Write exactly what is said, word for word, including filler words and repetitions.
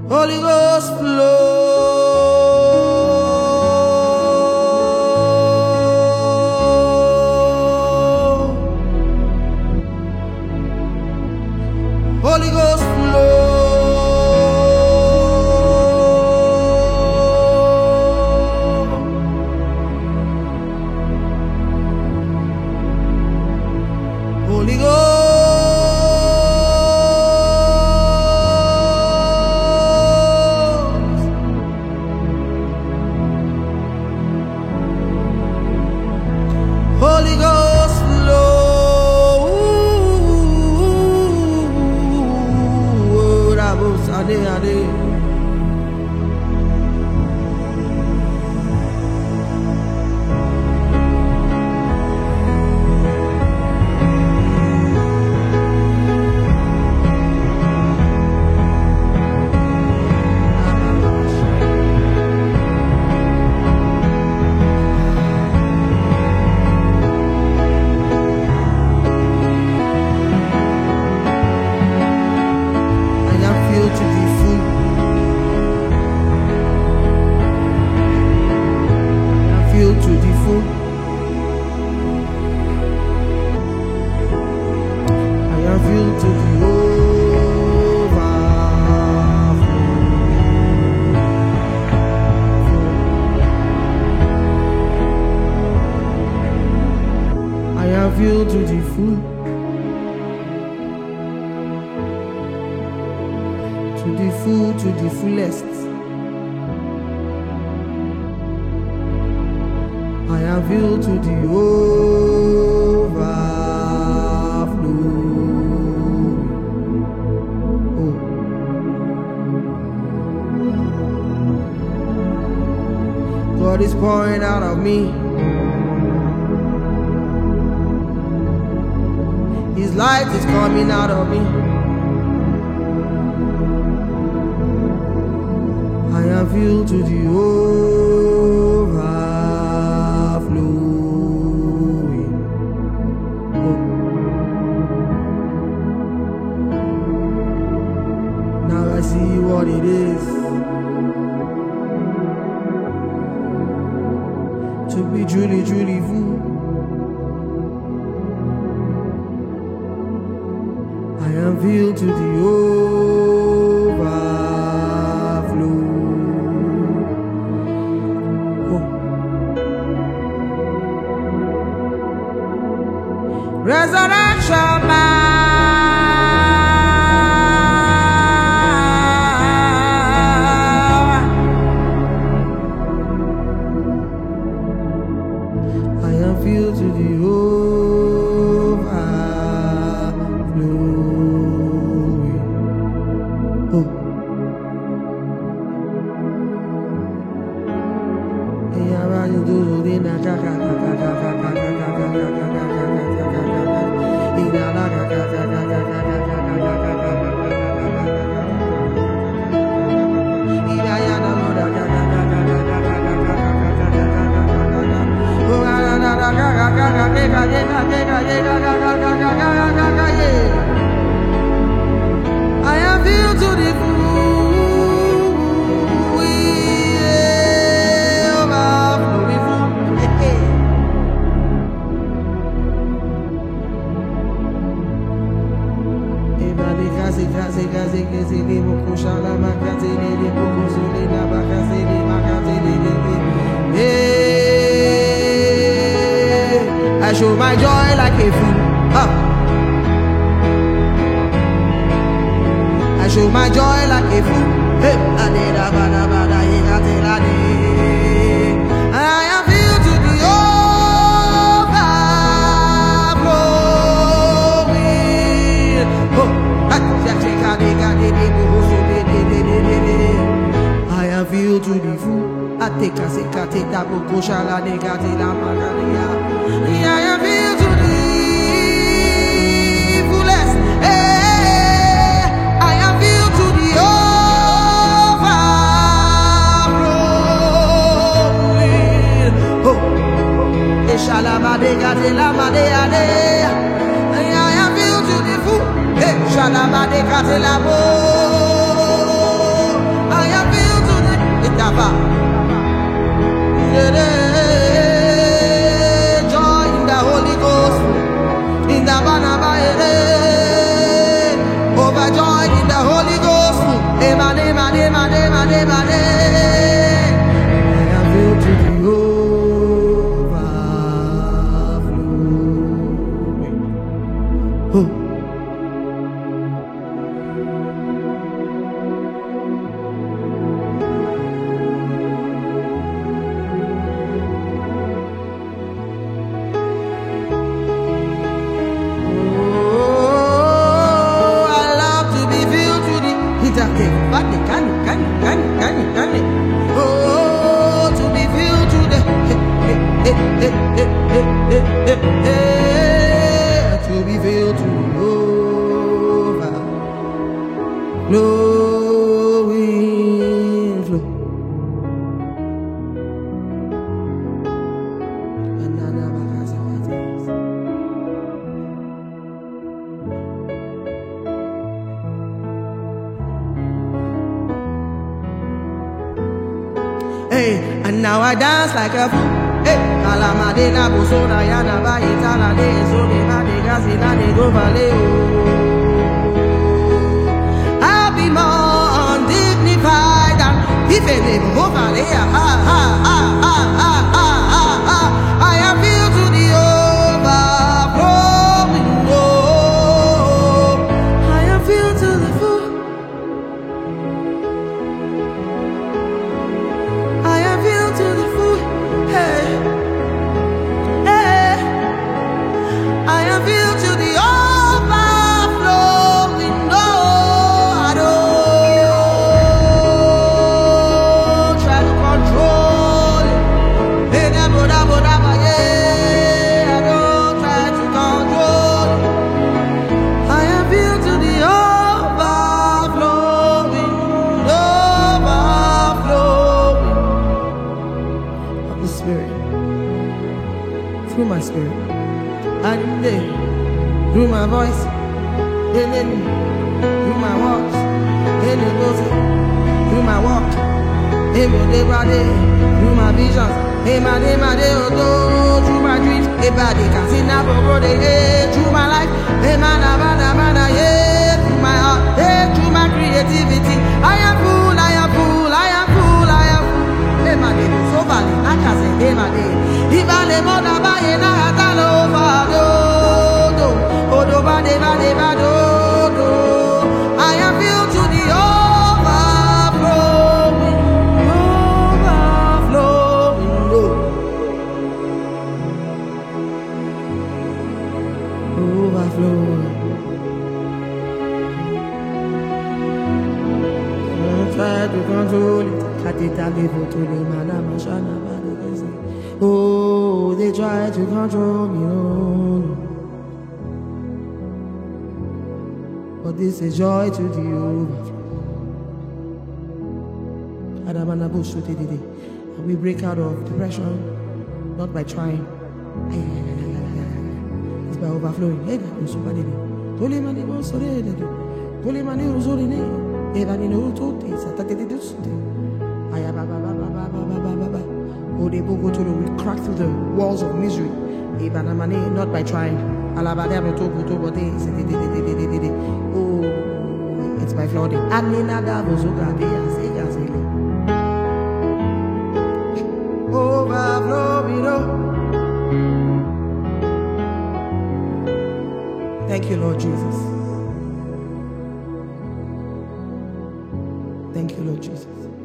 Holy Ghost flow. Holy Ghost flow. Holy Ghost. Holy Ghost flow. Rabos ade ade. Filled to the overflow. I am filled to the full, to the full, to the fullest. I am filled to the overflow. God is pouring out of me. His light is coming out of me. I am filled to the overflowing. Oh. Now I see what it is to be truly, truly full. I am filled to the overflow. Oh. Resurrection man. Filled to the overflowing. Oh. I am filled to the full. I show my joy like a fool. Huh. I show my joy like a fool. Hey, I am filled to the overflowing. I am filled to the full. I take a sick, I take that book, Shala, they got it, I'm a I am filled to the fullest. Hey, I am filled to the overflowing. Oh, Shalama, they got it, Lama, they are there. I am filled to the full. Hey, Shalama, they got it, Lamo. Joy in the Holy Ghost, in the Banabaere. Overjoyed in the Holy Ghost. Emane, mane, mane, mane, mane. I am filled to the overflowing. Oh. Oh, to be filled to the to be filled to overflowing flow. Hey, and now I dance like a fool. Hey, Kalamadena, Bosona, Yana, Baitala, de Sony, Made, Gazina, de Govale. I'll be more undignified than if it didn't go valley. Ha, ha, ha, ha, ha, ha, ha, ha. I am filled to the overflowing. Oh, I am filled to the full. To the food, hey, hey, I am filled to the overflowing. No, I don't try to control it. Hey, I don't try to control it. I am filled to the overflowing, overflowing. Spirit, through my spirit, and then through my voice, and then through my walks, and then through my walk, and through my visions, through my dreams, through my life, through my heart, through my creativity. I am full, I am full, I am full, I am full. So valley, I can say, hey, my day. If I live on the bay, and I had all over, do, oh, do, bade, bade, bado, do. I am filled to the overflowing, overflowing, overflowing. Don't try to control it. Oh, they try to control me, no, no. But this is joy to the overflow. And we break out of depression, not by trying. It's by overflowing. We crack through the walls of misery, not by trying. Oh, it's by flooding. Overflowing. Thank you, Lord Jesus. Thank you, Lord Jesus.